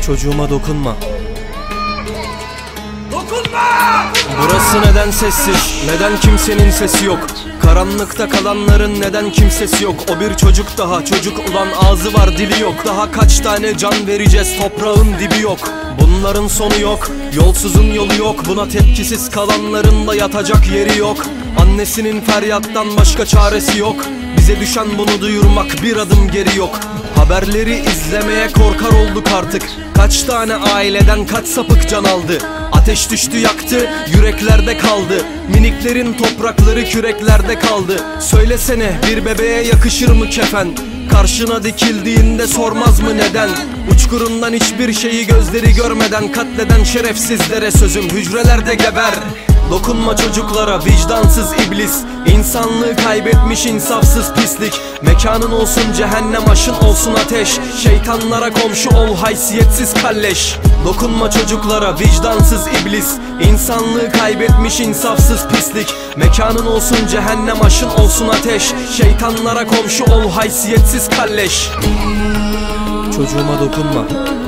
Çocuğuma dokunma. Dokunma! Burası neden sessiz? Neden kimsenin sesi yok? Karanlıkta kalanların neden kimsesi yok? O bir çocuk daha, çocuk ulan ağzı var dili yok. Daha kaç tane can vereceğiz, toprağın dibi yok. Bunların sonu yok, yolsuzun yolu yok. Buna tepkisiz kalanların da yatacak yeri yok. Annesinin feryattan başka çaresi yok. Bize düşen bunu duyurmak, bir adım geri yok. Haberleri izlemeye korkar olduk artık. Kaç tane aileden kaç sapık can aldı. Ateş düştü yaktı, yüreklerde kaldı. Miniklerin toprakları küreklerde kaldı. Söylesene, bir bebeğe yakışır mı kefen? Karşına dikildiğinde sormaz mı neden? Uçkurundan hiçbir şeyi gözleri görmeden katleden şerefsizlere sözüm, hücrelerde geber. Dokunma çocuklara, vicdansız iblis. İnsanlığı kaybetmiş insafsız pislik. Mekanın olsun cehennem, aşın olsun ateş. Şeytanlara komşu ol haysiyetsiz kalleş. Dokunma çocuklara, vicdansız iblis. İnsanlığı kaybetmiş insafsız pislik. Mekanın olsun cehennem, aşın olsun ateş. Şeytanlara komşu ol haysiyetsiz kalleş. Çocuğuma dokunma.